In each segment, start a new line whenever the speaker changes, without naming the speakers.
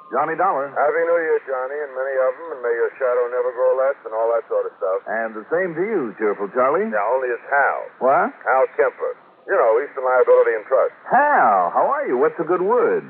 Johnny Dollar.
Happy New Year, Johnny, and many of them, and may your shadow never grow less and all that sort of stuff.
And the same to you, Cheerful Charlie.
Yeah, only it's Hal.
What?
Hal Kemper. You know, Eastern Liability and Trust.
Hal, how are you? What's a good word?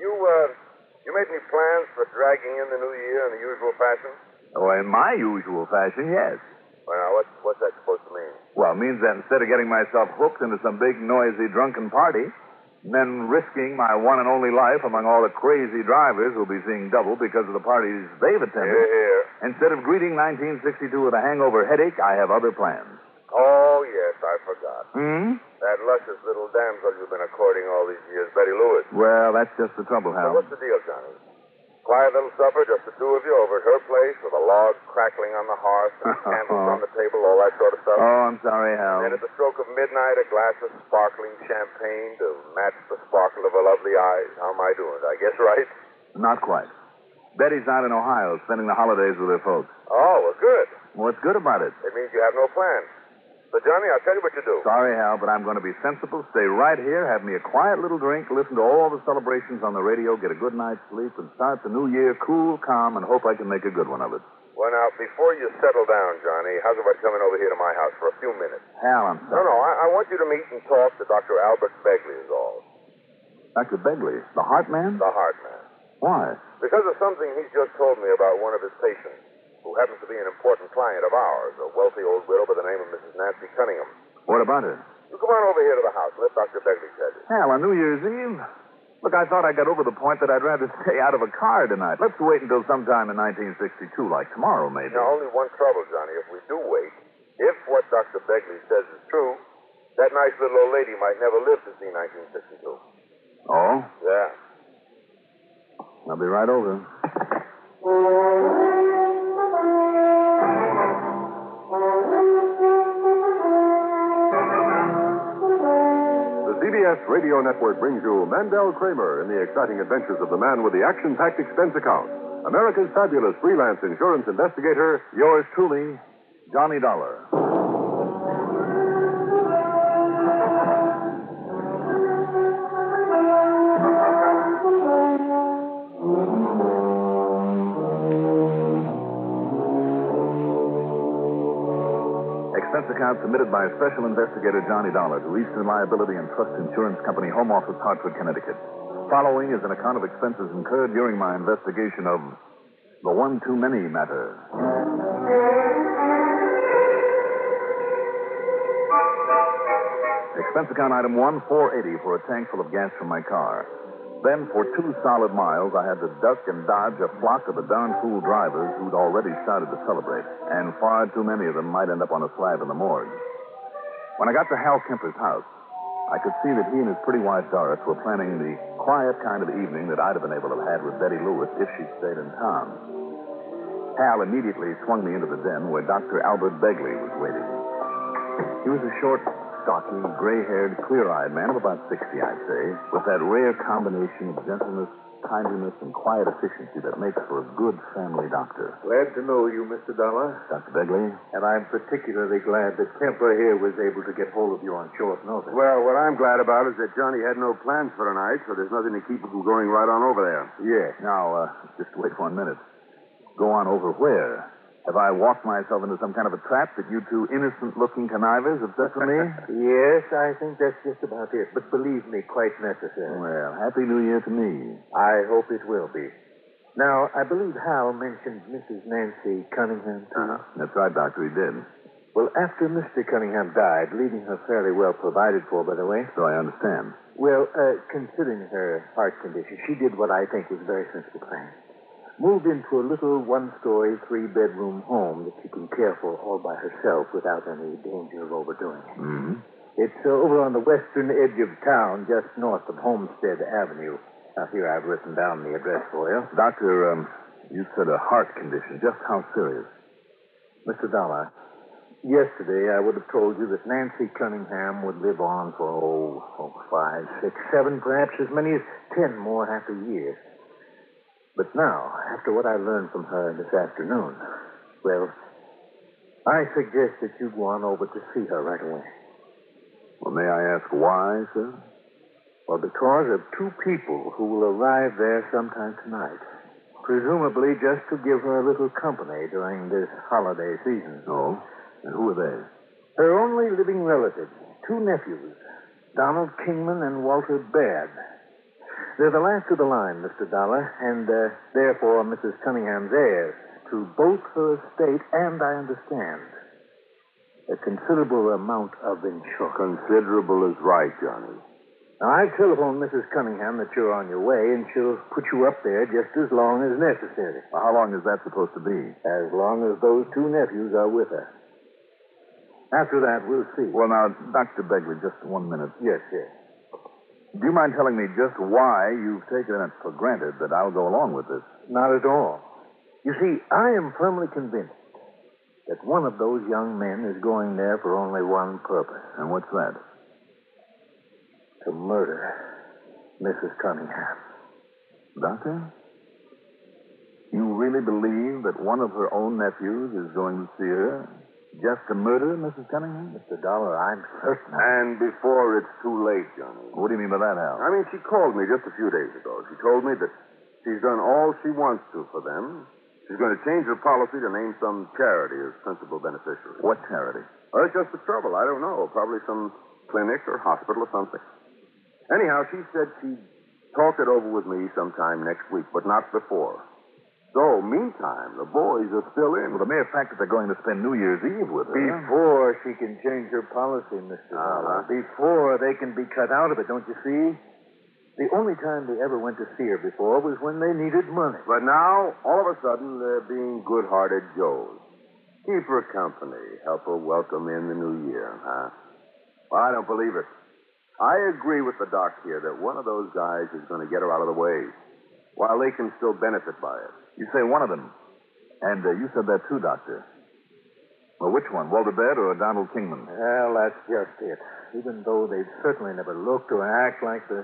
You made any plans for dragging in the new year in the usual fashion?
Oh, in my usual fashion, yes.
Well, now, what's that supposed to mean?
Well, it means that instead of getting myself hooked into some big, noisy, drunken party, and then risking my one and only life among all the crazy drivers who'll be seeing double because of the parties they've attended,
Here.
instead of greeting 1962 with a hangover headache, I have other plans.
Oh, yes, I forgot.
Hmm?
That luscious little damsel you've been courting all these years, Betty Lewis.
Well, that's just the trouble,
So
Hal.
what's the deal, Johnny? Quiet little supper, just the two of you over at her place with a log crackling on the hearth and candles on the table, all that sort of stuff.
Oh, I'm sorry, Hal.
And at the stroke of midnight, a glass of sparkling champagne to match the sparkle of her lovely eyes. How am I doing? I guess right?
Not quite. Betty's out in Ohio spending the holidays with her folks.
Oh, well, good.
What's good about it?
It means you have no plans. So, Johnny, I'll tell you what you do.
Sorry, Hal, but I'm going to be sensible, stay right here, have me a quiet little drink, listen to all the celebrations on the radio, get a good night's sleep, and start the new year cool, calm, and hope I can make a good one of it.
Well, now, before you settle down, Johnny, how's about coming over here to my house for a few minutes?
Hal, I'm sorry.
No, I want you to meet and talk to Dr. Albert Begley is all.
Dr. Begley, the heart man?
The heart man.
Why?
Because of something he's just told me about one of his patients, who happens to be an important client of ours, a wealthy old widow by the name of Mrs. Nancy Cunningham.
What about her?
You come on over here to the house. Let Dr. Begley tell you.
Hal, on New Year's Eve? Look, I thought I got over the point that I'd rather stay out of a car tonight. Let's wait until sometime in 1962, like tomorrow, maybe.
Now, only one trouble, Johnny. If we do wait, if what Dr. Begley says is true, that nice little old lady might never live to see 1962.
Oh?
Yeah.
I'll be right over.
The CBS Radio Network brings you Mandel Kramer in the exciting adventures of the man with the action-packed expense account. America's fabulous freelance insurance investigator.
Yours truly, Johnny Dollar. Expense account submitted by Special Investigator Johnny Dollar to Eastern Liability and Trust Insurance Company, Home Office, Hartford, Connecticut. Following is an account of expenses incurred during my investigation of the one-too-many matter. Expense account item 1, $480 for a tank full of gas from my car. Then, for 2 solid miles, I had to duck and dodge a flock of the darn fool drivers who'd already started to celebrate, and far too many of them might end up on a slab in the morgue. When I got to Hal Kemper's house, I could see that he and his pretty wife Doris were planning the quiet kind of evening that I'd have been able to have had with Betty Lewis if she'd stayed in town. Hal immediately swung me into the den where Dr. Albert Begley was waiting. He was a short, stocky, gray-haired, clear-eyed man of about 60, I'd say, with that rare combination of gentleness, kindliness, and quiet efficiency that makes for a good family doctor.
Glad to know you, Mr. Dollar.
Dr. Begley?
And I'm particularly glad that Kemper here was able to get hold of you on short notice.
Well, what I'm glad about is that Johnny had no plans for tonight, so there's nothing to keep him from going right on over there.
Yes. Now, just wait 1 minute. Go on over where? Have I walked myself into some kind of a trap that you two innocent-looking connivers have set for me?
Yes, I think that's just about it. But believe me, quite necessary.
Well, Happy New Year to me.
I hope it will be. Now, I believe Hal mentioned Mrs. Nancy Cunningham, too.
That's right, Doctor, he did.
Well, after Mr. Cunningham died, leaving her fairly well provided for, by the way.
So I understand.
Well, considering her heart condition, she did what I think was a very sensible plan. Moved into a little one-story, 3-bedroom home that she can care for all by herself without any danger of overdoing it.
Mm-hmm.
It's over on the western edge of town, just north of Homestead Avenue. Now, here I've written down the address for you.
Doctor, you said a heart condition. Just how serious?
Mr. Dollar, yesterday I would have told you that Nancy Cunningham would live on for, 5, 6, 7, perhaps as many as 10 more happy years. But now, after what I learned from her this afternoon, well, I suggest that you go on over to see her right away.
Well, may I ask why, sir?
Well, because of 2 people who will arrive there sometime tonight. Presumably just to give her a little company during this holiday season.
Oh? And who are they?
Her only living relatives, two nephews, Donald Kingman and Walter Baird. They're the last of the line, Mr. Dollar, and therefore Mrs. Cunningham's heirs to both her estate and, I understand, a considerable amount of insurance.
Considerable is right, Johnny.
Now, I've telephoned Mrs. Cunningham that you're on your way, and she'll put you up there just as long as necessary.
Well, how long is that supposed to be?
As long as those two nephews are with her. After that, we'll see.
Well, now, Dr. Begley, just 1 minute.
Yes.
Do you mind telling me just why you've taken it for granted that I'll go along with this?
Not at all. You see, I am firmly convinced that one of those young men is going there for only one purpose.
And what's that?
To murder Mrs. Cunningham.
Doctor? You really believe that one of her own nephews is going to see her just to murder Mrs. Cunningham?
Mr. Dollar, I'm certain.
And before it's too late, Johnny.
What do you mean by that, Hal?
I mean, she called me just a few days ago. She told me that she's done all she wants to for them. She's going to change her policy to name some charity as principal beneficiary.
What charity?
Well, it's just the trouble. I don't know. Probably some clinic or hospital or something. Anyhow, she said she'd talk it over with me sometime next week, but not before. So, meantime, the boys are still in.
Well, the mere fact that they're going to spend New Year's Eve with her.
Before she can change her policy, Mr. Dollar. Before they can be cut out of it, don't you see? The only time they ever went to see her before was when they needed money.
But now, all of a sudden, they're being good-hearted Joes. Keep her company. Help her welcome in the new year, huh? Well, I don't believe it. I agree with the doc here that one of those guys is going to get her out of the way, while they can still benefit by it.
You say one of them. And you said that too, Doctor. Well, which one? Walter Baird or Donald Kingman?
Well, that's just it. Even though they've certainly never looked or act like the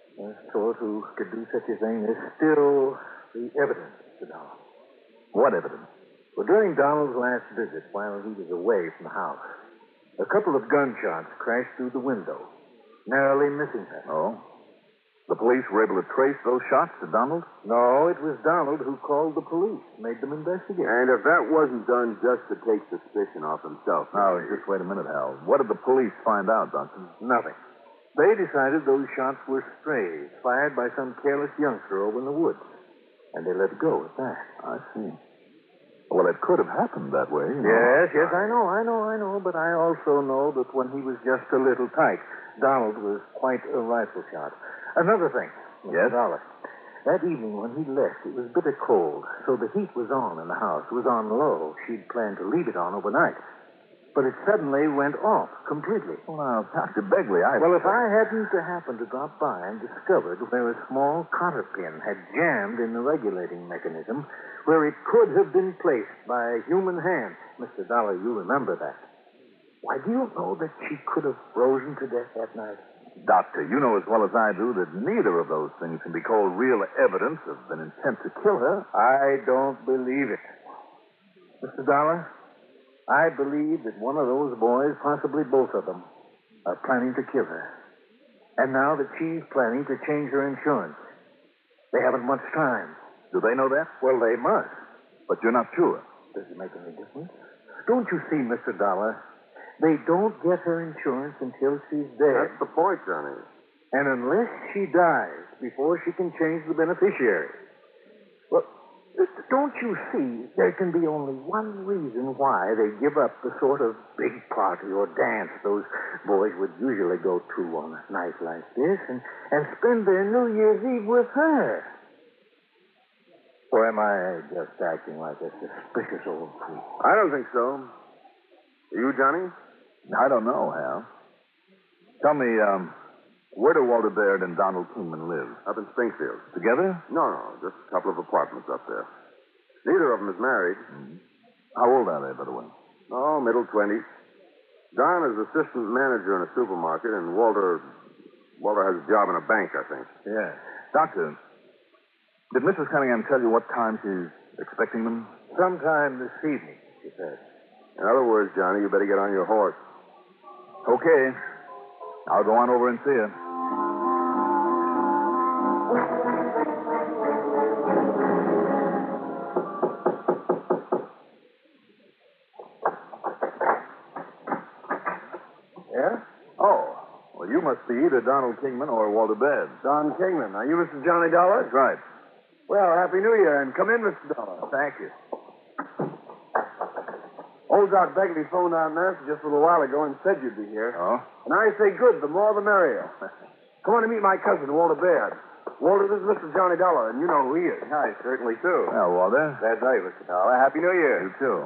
sort who could do such a thing, there's still the evidence, Mr. Dollar.
What evidence?
Well, during Donald's last visit, while he was away from the house, a couple of gunshots crashed through the window, narrowly missing her.
Oh? The police were able to trace those shots to Donald?
No, it was Donald who called the police, made them investigate.
And if that wasn't done just to take suspicion off himself...
Now, just wait a minute, Hal. What did the police find out, Doctor?
Nothing. They decided those shots were strays, fired by some careless youngster over in the woods. And they let it go at that.
I see. Well, it could have happened that way. You know.
Yes, I know. But I also know that when he was just a little tight, Donald was quite a rifle shot. Another thing, Mr.
Yes?
Dollar. That evening when he left, it was bitter cold, so the heat was on in the house. It was on low. She'd planned to leave it on overnight. But it suddenly went off completely.
Well, now, Dr. Begley,
Well, if I hadn't happened to drop by and discovered where a small cotter pin had jammed in the regulating mechanism, where it could have been placed by a human hand, Mr. Dollar, you remember that. Why, do you know that she could have frozen to death that night?
Doctor, you know as well as I do that neither of those things can be called real evidence of an intent to kill her.
I don't believe it. Mr. Dollar, I believe that one of those boys, possibly both of them, are planning to kill her. And now that she's planning to change her insurance, they haven't much time.
Do they know that?
Well, they must.
But you're not sure.
Does it make any difference? Don't you see, Mr. Dollar? They don't get her insurance until she's dead.
That's the point, Johnny.
And unless she dies before she can change the beneficiary. Well, don't you see, there can be only one reason why they give up the sort of big party or dance those boys would usually go to on a night like this and spend their New Year's Eve with her. Or am I just acting like a suspicious old fool?
I don't think so. You, Johnny?
I don't know, Hal. Tell me, where do Walter Baird and Donald Kingman live?
Up in Springfield.
Together?
No, just a couple of apartments up there. Neither of them is married.
Mm-hmm. How old are they, by the way?
Oh, middle 20s. Don is assistant manager in a supermarket, and Walter has a job in a bank, I think.
Yeah. Doctor, did Mrs. Cunningham tell you what time she's expecting them?
Sometime this evening, she said.
In other words, Johnny, you better get on your horse.
Okay. I'll go on over and see her. be either Donald Kingman or Walter Baird.
Don Kingman. Are you Mr. Johnny Dollar?
That's right.
Well, Happy New Year, and come in, Mr. Dollar.
Thank you.
Old Doc Begley phoned Aunt Nancy just a little while ago and said you'd be here.
Oh?
And I say good, the more the merrier. Come on to meet my cousin, Walter Baird. Walter, this is Mr. Johnny Dollar, and you know who he is.
I certainly do.
Well, Walter.
Glad to know you, Mr. Dollar. Happy New Year.
You too.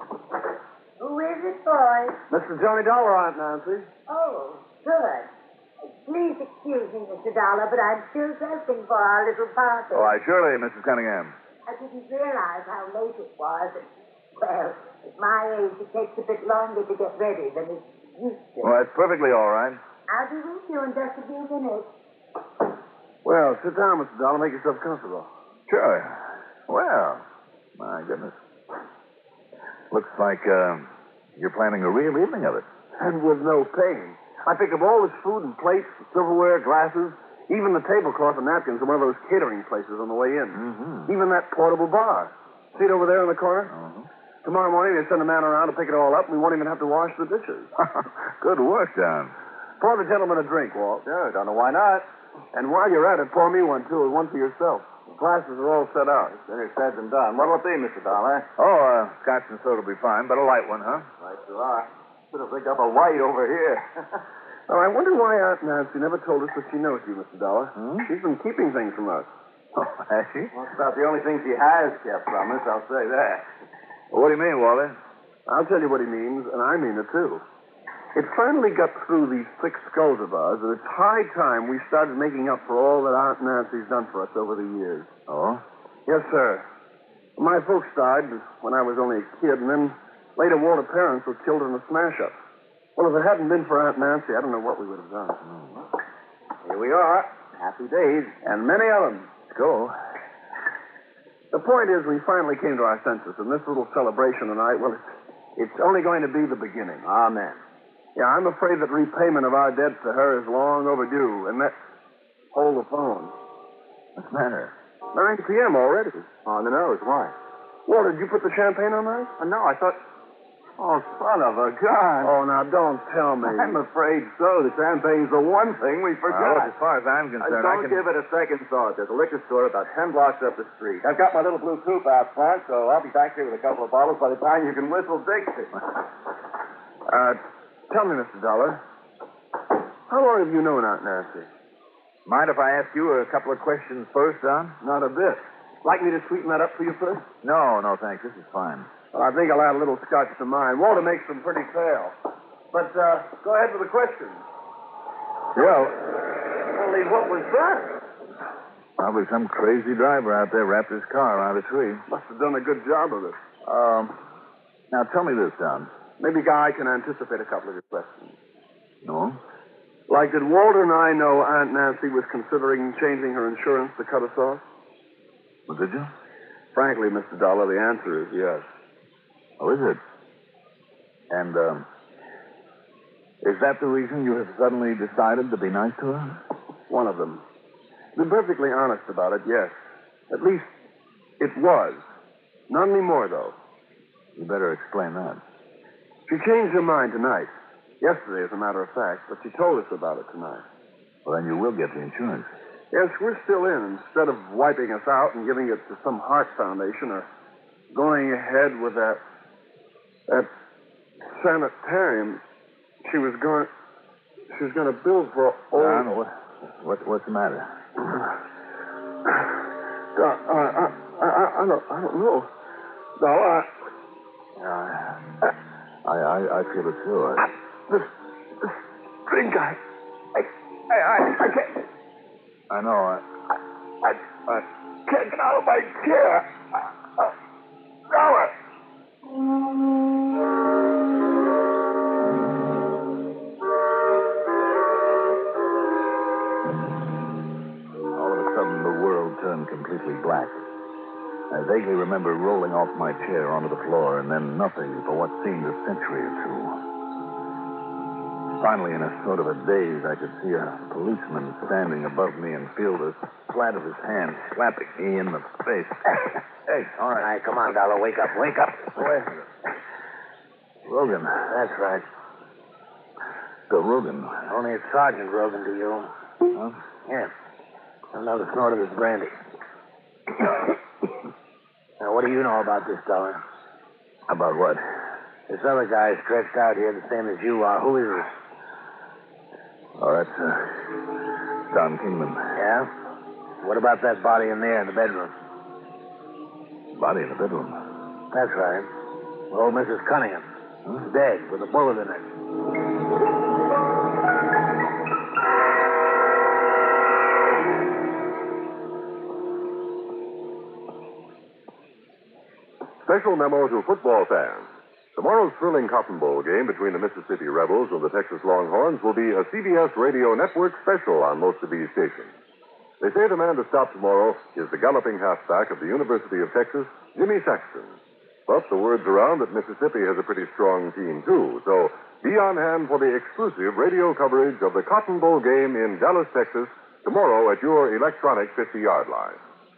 Who is it, boys?
Mr. Johnny Dollar, Aunt Nancy.
Oh, good. Please excuse me, Mr. Dollar, but I'm still dressing for our little party.
Oh, surely, Mrs. Cunningham.
I didn't realize how late it was. Well, at my age, it takes a bit longer to get ready than it used to.
Well, that's perfectly all right.
I'll be with you in just a few minutes.
Well, sit down, Mr. Dollar. Make yourself comfortable.
Sure. Well, my goodness. Looks like you're planning a real evening of it.
And with no pain. I picked up all this food and plates, silverware, glasses, even the tablecloth and napkins in one of those catering places on the way in.
Mm-hmm.
Even that portable bar. See it over there in the corner?
Mm-hmm.
Tomorrow morning they send a man around to pick it all up, and we won't even have to wash the dishes.
Good work, Don.
Pour the gentleman a drink, Walt.
Sure, don't know why not.
And while you're at it, pour me one, too, and one for yourself. The glasses are all set out.
Better said than done. What'll it be, Mr. Dollar?
Oh, scotch and soda will be fine, but a light one, huh?
Right you are. Should have picked up a white over here.
Well, I wonder why Aunt Nancy never told us that she knows you, Mr. Dollar.
Hmm?
She's been keeping things from us.
Oh, has she?
Well, it's about the only thing she has kept from us, I'll say that.
Well, what do you mean, Walter?
I'll tell you what he means, and I mean it, too. It finally got through these thick skulls of ours that it's high time we started making up for all that Aunt Nancy's done for us over the years.
Oh?
Yes, sir. My folks died when I was only a kid, and then later Walter's parents were killed in a smash-up. Well, if it hadn't been for Aunt Nancy, I don't know what we would have done.
Here we are. Happy days.
And many of them.
Let's go.
The point is, we finally came to our senses, and this little celebration tonight, well, it's only going to be the beginning.
Amen.
Yeah, I'm afraid that repayment of our debt to her is long overdue, and that... Hold the phone.
What's the matter?
9 p.m. already.
On the nose. Why?
Walter, did you put the champagne on that?
No, I thought... Oh, son of a gun.
Oh, now, don't tell me.
I'm afraid so. The champagne's the one thing we
Well,
forgot.
as far as I'm concerned,
Don't give it a second thought. There's a liquor store about 10 blocks up the street. I've got my little blue coupe out front, so I'll be back here with a couple of bottles by the time you can whistle Dixie.
Tell me, Mr. Dollar, how long have you known Aunt Nancy?
Mind if I ask you a couple of questions first, Don?
Not a bit. Like me to sweeten that up for you first?
No, thanks. This is fine.
Well, I think I'll add a little scotch to mine. Walter makes them pretty pale. But, go ahead with the questions.
Well,
Only what was that?
probably some crazy driver out there wrapped his car around a tree.
Must have done a good job of it.
Now, tell me this, Don.
Maybe I can anticipate a couple of your questions.
No?
Like, did Walter and I know Aunt Nancy was considering changing her insurance to cut us off?
Well, did you?
Frankly, Mr. Dollar, the answer is yes.
Oh, is it? And, is that the reason you have suddenly decided to be nice to her?
One of them. To be perfectly honest about it, yes. At least, it was. Not anymore, though.
You better explain that.
She changed her mind tonight. Yesterday, as a matter of fact, but she told us about it tonight.
Well, then you will get the insurance.
Yes, we're still in. Instead of wiping us out and giving it to some heart foundation or going ahead with that sanitarium, she was going to build for old...
Don, what's the matter?
I don't know. No,
I feel it too.
This drink, I can't...
I know.
I can't get out of my chair. Dollar.
All of a sudden, the world turned completely black. I vaguely remember rolling off my chair onto the floor and then nothing for what seemed a century or two. Finally, in a sort of a daze, I could see a policeman standing above me and feel the flat of his hand slapping me in the face. Hey, all right.
All right, come on, Dollar. Wake up. Wake up.
Wait. Logan.
That's right.
Mr. Rogan.
Only it's Sergeant Rogan to you.
Huh?
Yeah. Another snort of this brandy. Now, what do you know about this dollar?
About what?
This other guy stretched out here the same as you are. Who is he?
Oh, that's Don Kingman.
Yeah? What about that body in there in the bedroom?
Body in the bedroom.
That's right. Old Mrs. Cunningham. Dead, with a bullet in her.
Special memo to football fans. Tomorrow's thrilling Cotton Bowl game between the Mississippi Rebels and the Texas Longhorns will be a CBS Radio Network special on most of these stations. They say the man to stop tomorrow is the galloping halfback of the University of Texas, Jimmy Saxton. But the word's around that Mississippi has a pretty strong team, too. So be on hand for the exclusive radio coverage of the Cotton Bowl game in Dallas, Texas, tomorrow at your electronic 50-yard line.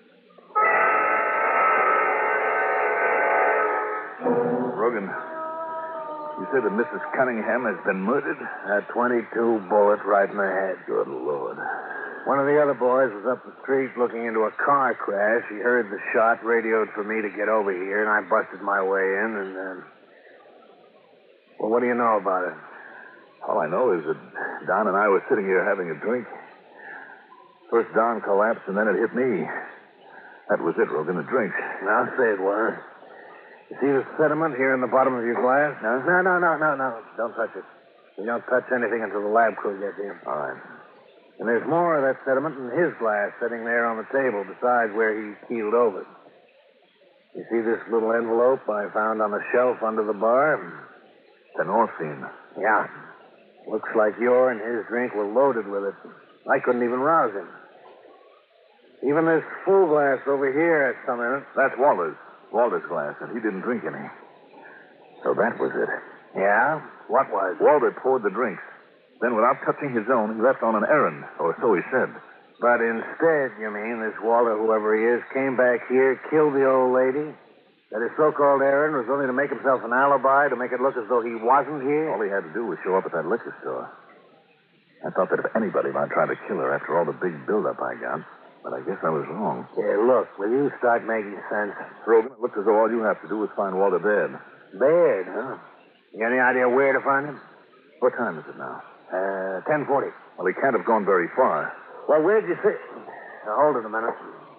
Rogan, you say that Mrs. Cunningham has been murdered?
A 22 bullet right in the head.
Good Lord.
One of the other boys was up the street looking into a car crash. He heard the shot, radioed for me to get over here, and I busted my way in, and, well, what do you know about it?
All I know is that Don and I were sitting here having a drink. First Don collapsed, and then it hit me. That was it, Rogan, the drink.
I'll say it was. You see the sediment here in the bottom of your glass?
No?
No. Don't touch it. You don't touch anything until the lab crew gets in.
All right.
And there's more of that sediment in his glass sitting there on the table besides where he keeled over. You see this little envelope I found on the shelf under the bar?
Phenorphine.
Yeah. Looks like your and his drink were loaded with it. I couldn't even rouse him. Even this full glass over here has some in it.
That's Walter's glass, and he didn't drink any. So that was it.
Yeah? What was?
Walter poured the drinks. Then, without touching his own, he left on an errand, or so he said.
But instead, you mean, this Walter, whoever he is, came back here, killed the old lady? That his so-called errand was only to make himself an alibi, to make it look as though he wasn't here?
All he had to do was show up at that liquor store. I thought that if anybody might try to kill her after all the big build-up I got, but I guess I was wrong.
Yeah, look, will you start making sense?
Rogan, it looks as though all you have to do is find Walter dead.
Dead, huh? You got any idea where to find him?
What time is it now?
10:40.
Well, he can't have gone very far.
Well, where'd you see... Now, hold it a minute.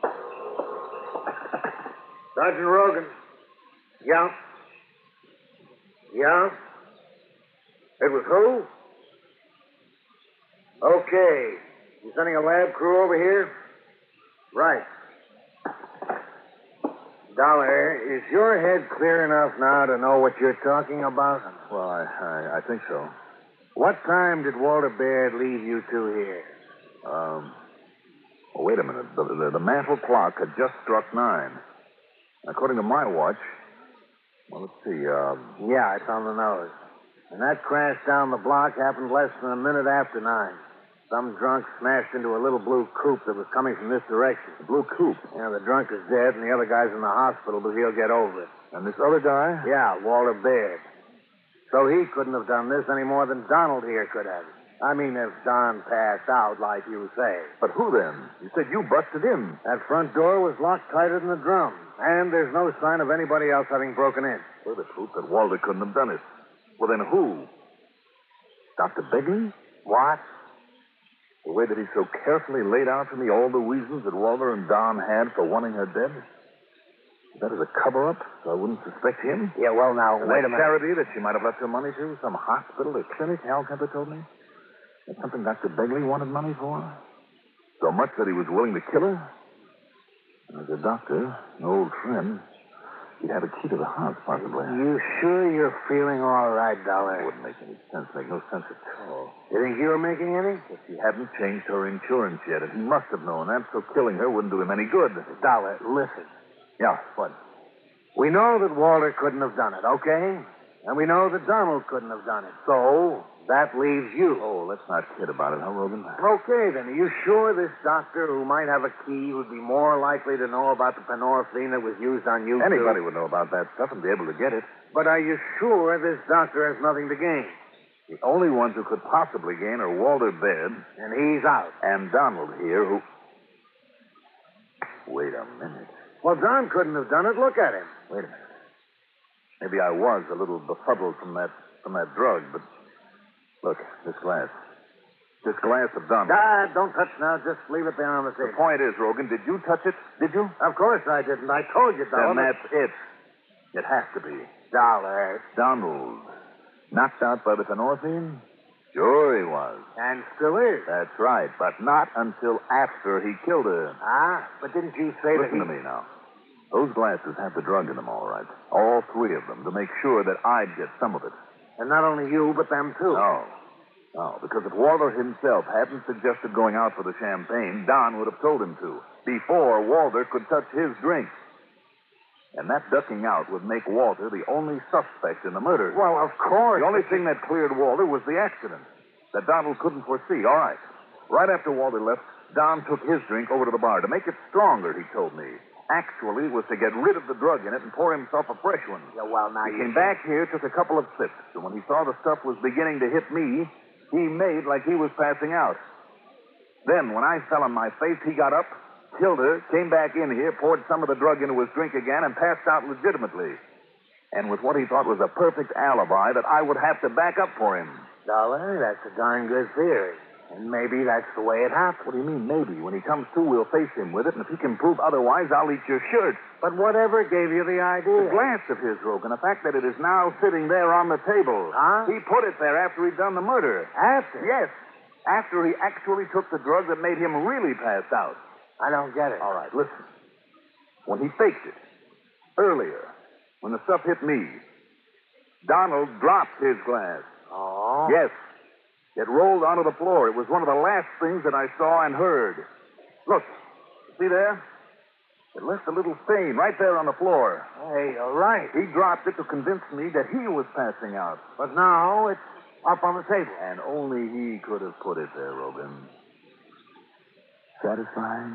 Sergeant Rogan. Yeah? Yeah? It was who? Okay. You sending a lab crew over here? Right. Dollar, is your head clear enough now to know what you're talking about?
Well, I think so.
What time did Walter Baird leave you two here?
Well, wait a minute. The mantel clock had just struck 9. According to my watch, well, let's see.
Yeah, it's on the nose. And that crash down the block happened less than a minute after 9. Some drunk smashed into a little blue coupe that was coming from this direction.
The blue coupe?
Yeah, the drunk is dead, and the other guy's in the hospital, but he'll get over it.
And this other guy?
Yeah, Walter Baird. So he couldn't have done this any more than Donald here could have. I mean, if Don passed out, like you say.
But who then? You said you busted in.
That front door was locked tighter than the drum. And there's no sign of anybody else having broken in.
Well, the truth that Walter couldn't have done it. Well, then who? Dr. Begley?
What?
The way that he so carefully laid out for me all the reasons that Walter and Don had for wanting her dead? That is a cover-up, so I wouldn't suspect him?
Yeah, well, now,
And
wait a
that
minute.
charity that she might have left her money to? Some hospital or clinic, Al Kemper told me? That's something Dr. Begley wanted money for? So much that he was willing to kill her? As a doctor, an old friend, he'd have a key to the house, possibly.
You sure you're feeling all right, Dollar?
It wouldn't make any sense. Make no sense at all.
You think you were making any?
If he hadn't changed her insurance yet, and he must have known that, so killing her wouldn't do him any good.
Dollar, listen.
Yeah, what?
We know that Walter couldn't have done it, okay? And we know that Donald couldn't have done it. So, that leaves you.
Oh, let's not kid about it, huh, Rogan?
Okay, then. Are you sure this doctor who might have a key would be more likely to know about the phenorphine that was used on you?
Anybody would know about that stuff and be able to get it.
But are you sure this doctor has nothing to gain?
The only ones who could possibly gain are Walter Baird
And he's out.
and Donald here, who... Wait a minute.
Well, Don couldn't have done it. Look at him.
Wait a minute. Maybe I was a little befuddled from that drug, but look, this glass. This glass of Donald.
Don't touch now. Just leave it there on the
The
table.
point is, Rogan, did you touch it? Did you?
Of course I didn't. I told you, Dollar.
Then that's it. It has to be.
Dollar.
Donald. Knocked out by the phenorphine? Sure he was.
And still is.
That's right, but not until after he killed her.
But didn't you say
Listen to me now. Those glasses have the drug in them, all right. All three of them, to make sure that I'd get some of it.
And not only you, but them too.
No, because if Walter himself hadn't suggested going out for the champagne, Don would have told him to, before Walter could touch his drink. And that ducking out would make Walter the only suspect in the murder.
Well, of course.
The only thing that cleared Walter was the accident that Donald couldn't foresee. All right. Right after Walter left, Don took his drink over to the bar to make it stronger, he told me. Actually, it was to get rid of the drug in it and pour himself a fresh one.
Yeah, well, now
He
you...
came back here, took a couple of sips, and when he saw the stuff was beginning to hit me, he made like he was passing out. Then, when I fell on my face, he got up, killed her, came back in here, poured some of the drug into his drink again, and passed out legitimately. And with what he thought was a perfect alibi that I would have to back up for him.
Dollar, that's a darn good theory. And maybe that's the way it happened.
What do you mean, maybe? When he comes to, we'll face him with it, and if he can prove otherwise, I'll eat your shirt.
But whatever gave you the
The
idea?
glass of his, Rogan, the fact that it is now sitting there on the table.
Huh?
He put it there after he'd done the murder.
After?
Yes, after he actually took the drug that made him really pass out.
I don't get it.
All right, listen. When he faked it, earlier, when the stuff hit me, Donald dropped his glass.
Oh?
Yes. It rolled onto the floor. It was one of the last things that I saw and heard. Look, see there? It left a little stain right there on the floor.
Hey, you're right.
He dropped it to convince me that he was passing out.
But now it's up on the table.
And only he could have put it there, Rogan. Satisfied?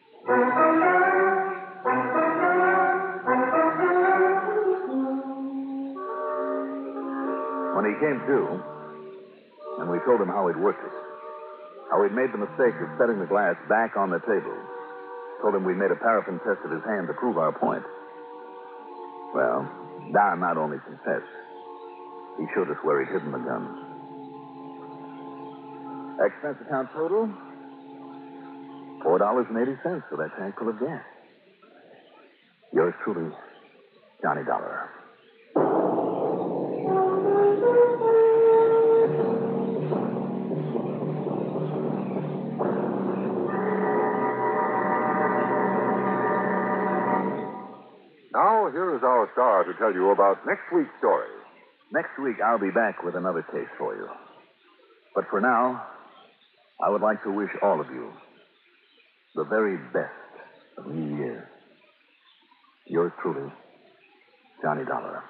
When he came to, and we told him how he'd worked it, how he'd made the mistake of setting the glass back on the table, told him we made a paraffin test of his hand to prove our point. Well, Don not only confessed, he showed us where he'd hidden the gun. Expense account total? $4.80 for that tank full of gas. Yours truly, Johnny Dollar.
Now, here is our star to tell you about next week's story.
Next week, I'll be back with another case for you. But for now, I would like to wish all of you the very best of New Year. Yours truly, Johnny Dollar.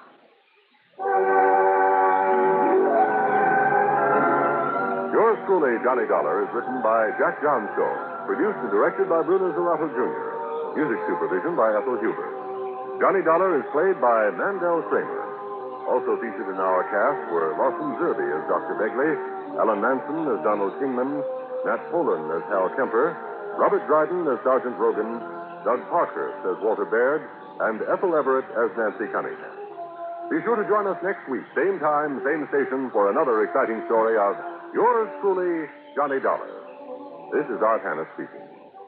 Yours truly, Johnny Dollar, is written by Jack Johnstone, produced and directed by Bruno Zerato Jr., music supervision by Ethel Huber. Johnny Dollar is played by Mandel Kramer. Also featured in our cast were Lawson Zerby as Dr. Begley, Alan Manson as Donald Kingman, Nat Poland as Hal Kemper, Robert Dryden as Sergeant Rogan, Doug Parkhurst as Walter Baird, and Ethel Everett as Nancy Cunningham. Be sure to join us next week, same time, same station, for another exciting story of Yours truly, Johnny Dollar. This is Art Hanna speaking.